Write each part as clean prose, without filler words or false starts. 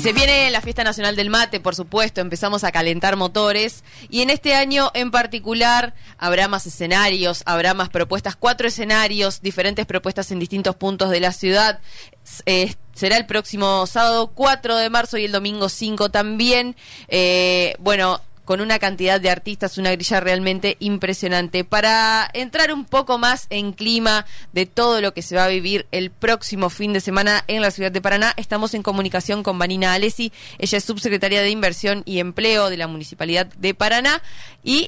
se viene la Fiesta Nacional del Mate, por supuesto, empezamos a calentar motores y en este año en particular habrá más escenarios, habrá más propuestas, 4 escenarios, diferentes propuestas en distintos puntos de la ciudad. Será el próximo sábado 4 de marzo y el domingo 5 también. Con una cantidad de artistas, una grilla realmente impresionante. Para entrar un poco más en clima de todo lo que se va a vivir el próximo fin de semana en la ciudad de Paraná, estamos en comunicación con Vanina Alessi. Ella es subsecretaria de Inversión y Empleo de la Municipalidad de Paraná. Y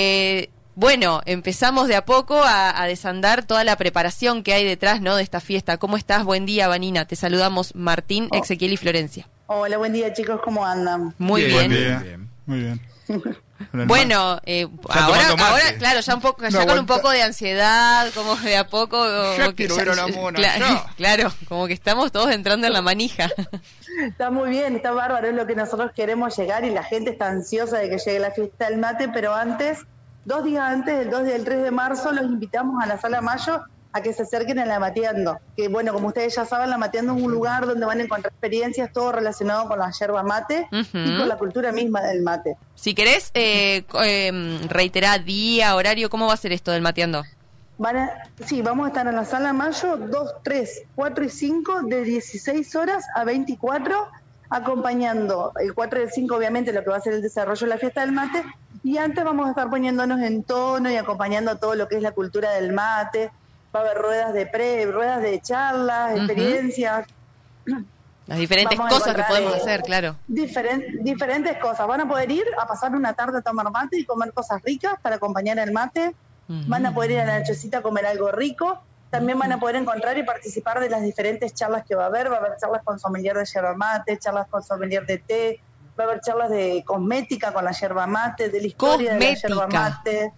empezamos de a poco a desandar toda la preparación que hay detrás, ¿no?, de esta fiesta. ¿Cómo estás? Buen día, Vanina. Te saludamos Martín, Ezequiel y Florencia. Hola, buen día, chicos. ¿Cómo andan? Muy bien. Muy bien. Ahora, claro, ya con un poco de ansiedad, como de a poco. Ya quiero ver a la mona. Claro, como que estamos todos entrando en la manija. Está muy bien, está bárbaro, es lo que nosotros queremos llegar y la gente está ansiosa de que llegue la fiesta del mate, pero antes, 2 días antes, el 2 y el 3 de marzo, los invitamos a la Sala Mayo a que se acerquen a la Mateando. Que bueno, como ustedes ya saben, la Mateando es un lugar donde van a encontrar experiencias, todo relacionado con la yerba mate y con la cultura misma del mate. Si querés, reiterar día, horario, ¿cómo va a ser esto del Mateando? Vamos a estar en la Sala Mayo 2, 3, 4 y 5 de 16 horas a 24, acompañando el 4 y el 5 obviamente lo que va a ser el desarrollo de la fiesta del mate, y antes vamos a estar poniéndonos en tono y acompañando todo lo que es la cultura del mate. Va a haber ruedas de charlas, experiencias. Las diferentes cosas que podemos hacer, claro. Diferentes cosas. Van a poder ir a pasar una tarde a tomar mate y comer cosas ricas para acompañar el mate. Van a poder ir a la nochecita a comer algo rico. También van a poder encontrar y participar de las diferentes charlas que va a haber. Va a haber charlas con sommelier de yerba mate, charlas con sommelier de té. Va a haber charlas de cosmética con la yerba mate, de la historia de la yerba mate.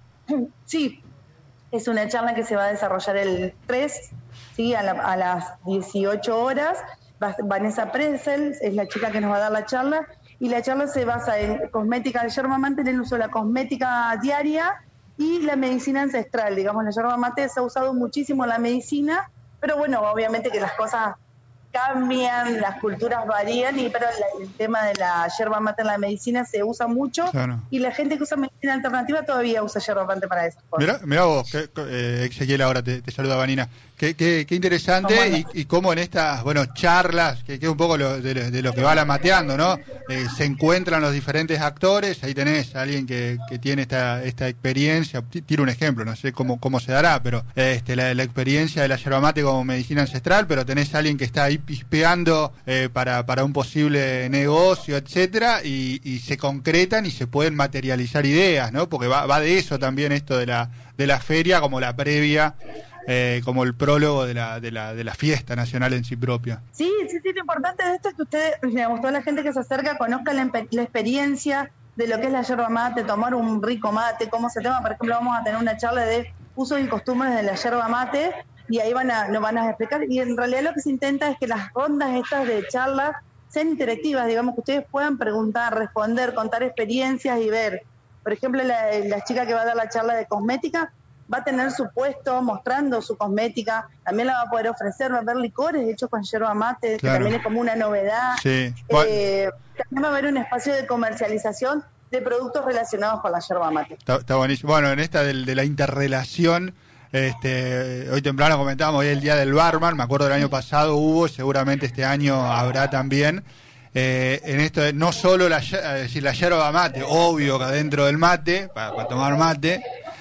Sí. Es una charla que se va a desarrollar el 3, ¿sí? a las 18 horas. Vanessa Presel es la chica que nos va a dar la charla, y la charla se basa en cosmética de yerba mate, en el uso de la cosmética diaria y la medicina ancestral. Digamos, la yerba mate se ha usado muchísimo en la medicina, pero bueno, obviamente que las cosas cambian, las culturas varían, pero el tema de la yerba mate en la medicina se usa mucho, claro. Y la gente que usa medicina alternativa todavía usa yerba mate para esas cosas. Mirá vos, Ezequiel, ahora te saluda Vanina. Qué interesante, y cómo en estas charlas, que es un poco de lo que va la mateando, ¿no? Se encuentran los diferentes actores. Ahí tenés a alguien que tiene esta experiencia. Tiro un ejemplo, no sé cómo se dará, pero la experiencia de la yerba mate como medicina ancestral, pero tenés a alguien que está ahí pispeando para un posible negocio, etcétera, y se concretan y se pueden materializar ideas, ¿no? Porque va de eso también esto de la feria, como la previa, como el prólogo de la fiesta nacional en sí propia. Sí, lo importante de esto es que ustedes, digamos, toda la gente que se acerca conozca la experiencia de lo que es la yerba mate, tomar un rico mate, cómo se toma. Por ejemplo, vamos a tener una charla de usos y costumbres de la yerba mate, y ahí nos van a explicar, y en realidad lo que se intenta es que las rondas estas de charlas sean interactivas, digamos, que ustedes puedan preguntar, responder, contar experiencias y ver. Por ejemplo, la chica que va a dar la charla de cosmética va a tener su puesto mostrando su cosmética, también la va a poder ofrecer, va a haber licores hechos con yerba mate, claro, que también es como una novedad. Sí. También va a haber un espacio de comercialización de productos relacionados con la yerba mate. Está buenísimo. Bueno, en esta de la interrelación, hoy temprano comentábamos, hoy el día del barman, me acuerdo del año pasado hubo, seguramente este año habrá también. En esto de no solo la yerba mate, obvio que adentro del mate, para tomar mate,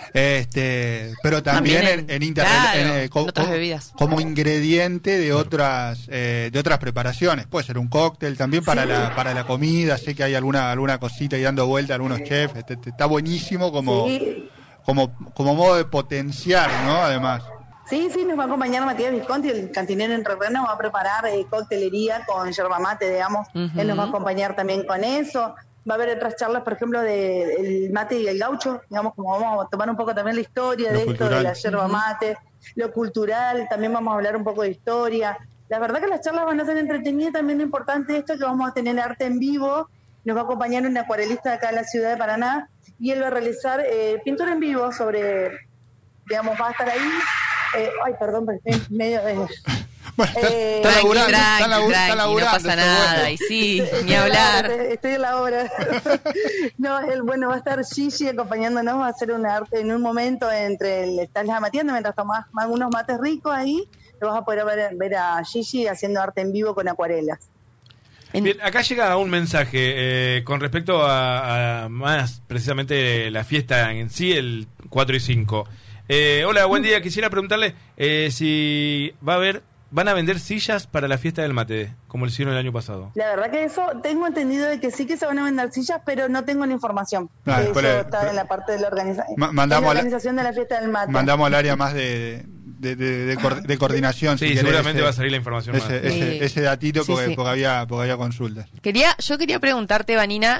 pero también en otras bebidas, como ingrediente de otras preparaciones. Puede ser un cóctel también para la comida. Sé que hay alguna cosita ahí dando vuelta, algunos chefs. Está buenísimo como modo de potenciar, ¿no? Además. Sí, nos va a acompañar Matías Visconti, el cantinero entrerriano, va a preparar coctelería con yerba mate, digamos. Él nos va a acompañar también con eso. Va a haber otras charlas, por ejemplo, del mate y el gaucho, digamos, como vamos a tomar un poco también la historia de esto, de la yerba mate, lo cultural, también vamos a hablar un poco de historia. La verdad que las charlas van a ser entretenidas, también es importante esto, que vamos a tener arte en vivo. Nos va a acompañar un acuarelista de acá en la ciudad de Paraná, y él va a realizar pintura en vivo sobre, digamos, va a estar ahí. Perdón, pero estoy medio de... Bueno, está laburando, no pasa nada. Bueno. Y sí, ni hablar. Estoy en la obra. No, bueno, va a estar Gigi acompañándonos, va a hacer un arte en un momento estás mateando mientras tomás unos mates ricos ahí, lo vas a poder ver a Gigi haciendo arte en vivo con acuarelas. Bien, acá llega un mensaje con respecto a más precisamente la fiesta en sí, el 4 y 5. Hola, buen día. Quisiera preguntarle si van a vender sillas para la fiesta del mate, como lo hicieron el año pasado. La verdad que eso, tengo entendido de que sí que se van a vender sillas, pero no tengo la información. Eso está en la parte de la organización de la fiesta del mate. Mandamos al área más de coordinación. Sí, seguramente va a salir la información más. Ese datito porque había consultas. Yo quería preguntarte, Vanina,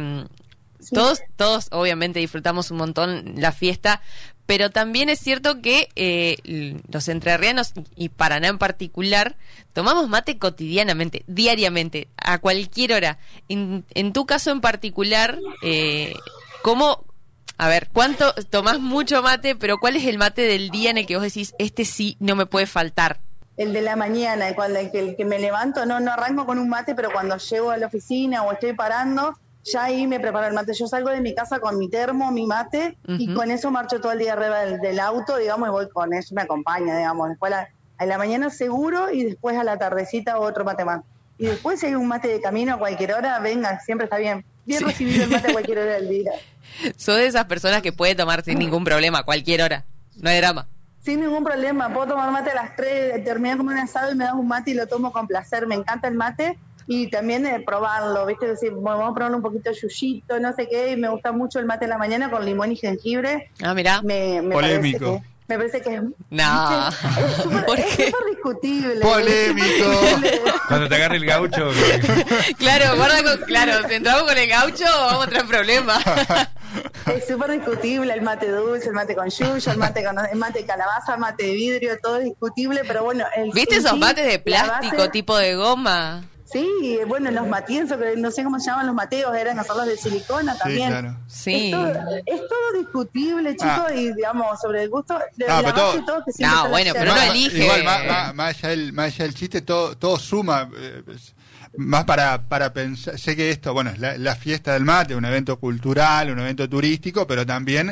todos obviamente disfrutamos un montón la fiesta, pero también es cierto que los entrerrianos y Paraná en particular tomamos mate cotidianamente, diariamente, a cualquier hora. En tu caso en particular, ¿cómo? A ver, ¿cuánto tomás mucho mate? Pero ¿cuál es el mate del día en el que vos decís, este sí no me puede faltar? El de la mañana, el que me levanto, no arranco con un mate, pero cuando llego a la oficina o estoy parando, ya ahí me preparo el mate. Yo salgo de mi casa con mi termo, mi mate, y con eso marcho todo el día arriba del auto, digamos, y voy con eso, me acompaña, digamos. Después a la mañana seguro y después a la tardecita otro mate más. Y después si hay un mate de camino a cualquier hora, venga, siempre está bien. Bien recibido el mate a cualquier hora del día. Sos de esas personas que puede tomar sin ningún problema, a cualquier hora. No hay drama. Sin ningún problema. Puedo tomar mate a las 3, terminar como un asado y me das un mate y lo tomo con placer. Me encanta el mate y también probarlo, ¿viste? Decir, bueno, vamos a probar un poquito de yuyito, no sé qué. Y me gusta mucho el mate en la mañana con limón y jengibre. Ah, mirá. Polémico. Me parece que es... No. Es súper discutible. Polémico. Cuando te agarre el gaucho. Claro, si entramos con el gaucho vamos a tener problemas. Es súper discutible el mate dulce, el mate con yuyo, el mate de calabaza, el mate de vidrio, todo es discutible, pero bueno... ¿Viste esos mates de plástico tipo de goma? Sí, bueno, los matienzos, que no sé cómo se llaman los mateos, eran hacerlos de silicona también. Sí, claro. Sí. Es todo discutible, chicos, y digamos, sobre el gusto de la pero base, todo que siempre está bueno, pero no elige. Igual, más allá del chiste, todo suma, más para pensar. Sé que esto, bueno, es la fiesta del mate, un evento cultural, un evento turístico, pero también...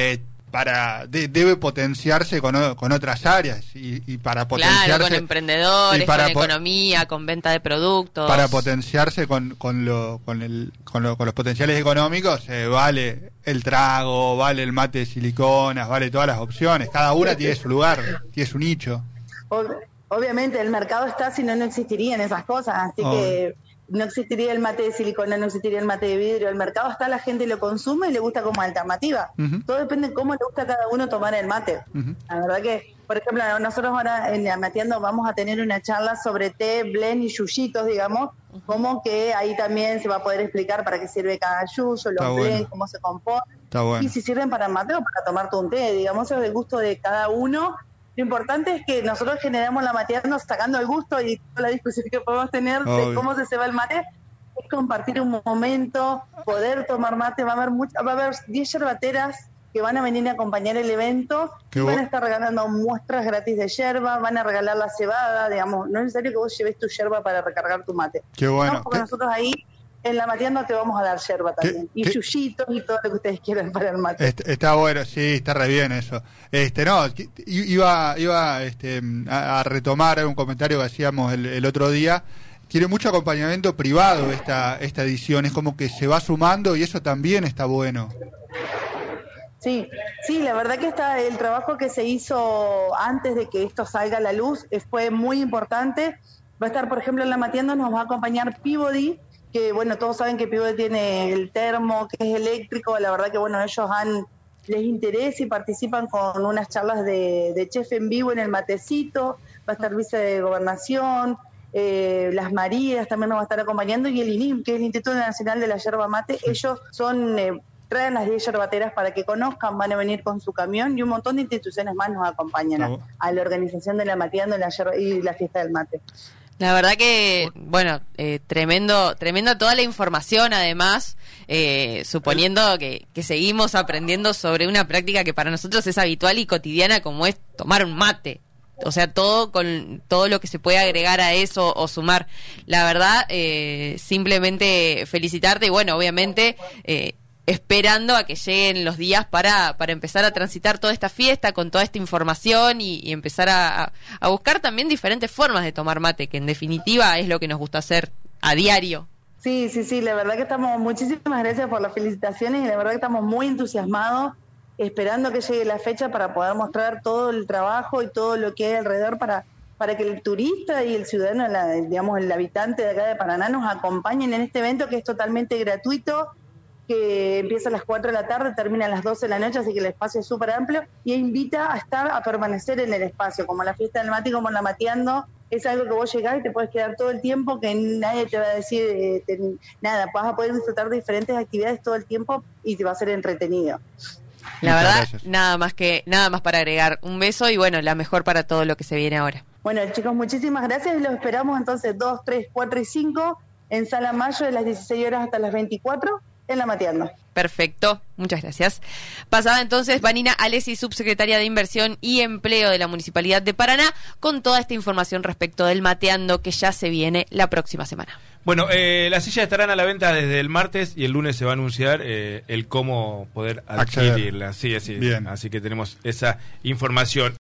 debe potenciarse con otras áreas y para potenciarse, claro, con emprendedores, con economía, con venta de productos, para potenciarse con los potenciales económicos, vale el trago, vale el mate de siliconas, vale todas las opciones, cada una tiene su lugar, tiene su nicho. Obviamente el mercado está, si no existirían esas cosas, así que no existiría el mate de silicona, no existiría el mate de vidrio. El mercado está, la gente lo consume y le gusta como alternativa. Todo depende de cómo le gusta a cada uno tomar el mate. La verdad que, por ejemplo, nosotros ahora en Mateando vamos a tener una charla sobre té, blend y yuyitos, digamos, como que ahí también se va a poder explicar para qué sirve cada yuyo, los blend, cómo se compone, y si sirven para el mate o para tomarte un té, digamos, eso es del gusto de cada uno. Lo importante es que nosotros generamos la Mateando sacando el gusto y toda la discusión que podemos tener de cómo se va el mate, es compartir un momento, poder tomar mate. Va a haber 10 yerbateras que van a venir a acompañar el evento, van a estar regalando muestras gratis de yerba, van a regalar la cebada, digamos, no es necesario que vos lleves tu yerba para recargar tu mate. Qué bueno. ¿No? Porque nosotros ahí en la Mateando te vamos a dar yerba también. Y yuyitos y todo lo que ustedes quieran para el mate. Está bueno, sí, está re bien eso. Iba a retomar un comentario que hacíamos el otro día. Tiene mucho acompañamiento privado esta edición, es como que se va sumando y eso también está bueno. Sí, la verdad que el trabajo que se hizo antes de que esto salga a la luz fue muy importante. Va a estar, por ejemplo, en la Mateando nos va a acompañar Peabody, que bueno, todos saben que Peabody tiene el termo, que es eléctrico. La verdad que bueno, ellos les interesa y participan con unas charlas de chef en vivo en el matecito. Va a estar vice de gobernación, las Marías también nos va a estar acompañando, y el INIM, que es el Instituto Nacional de la Yerba Mate. Ellos traen las 10 yerbateras para que conozcan, van a venir con su camión, y un montón de instituciones más nos acompañan a la organización de la Mateando y la fiesta del mate. La verdad que, bueno, tremenda toda la información, además, suponiendo que seguimos aprendiendo sobre una práctica que para nosotros es habitual y cotidiana, como es tomar un mate. o sea, todo con todo lo que se puede agregar a eso o sumar. La verdad, simplemente felicitarte y bueno, obviamente esperando a que lleguen los días para empezar a transitar toda esta fiesta con toda esta información y empezar a buscar también diferentes formas de tomar mate, que en definitiva es lo que nos gusta hacer a diario. Sí, la verdad que muchísimas gracias por las felicitaciones y la verdad que estamos muy entusiasmados, esperando que llegue la fecha para poder mostrar todo el trabajo y todo lo que hay alrededor para que el turista y el ciudadano, digamos el habitante de acá de Paraná nos acompañen en este evento que es totalmente gratuito, que empieza a las 4 de la tarde, termina a las 12 de la noche, así que el espacio es súper amplio y invita a permanecer en el espacio, como la fiesta del mate y como la mateando, es algo que vos llegás y te puedes quedar todo el tiempo, que nadie te va a decir nada, vas a poder disfrutar de diferentes actividades todo el tiempo y te va a ser entretenido. La verdad, nada más para agregar. Un beso y bueno, la mejor para todo lo que se viene ahora. Bueno, chicos, muchísimas gracias y los esperamos entonces 2, 3, 4 y 5 en Sala Mayo de las 16 horas hasta las 24 en La Mateando. Perfecto, muchas gracias. Pasaba entonces Vanina Alessi, subsecretaria de Inversión y Empleo de la Municipalidad de Paraná, con toda esta información respecto del Mateando que ya se viene la próxima semana. Bueno, las sillas estarán a la venta desde el martes y el lunes se va a anunciar el cómo poder adquirirlas. Sí, así, bien. Así que tenemos esa información.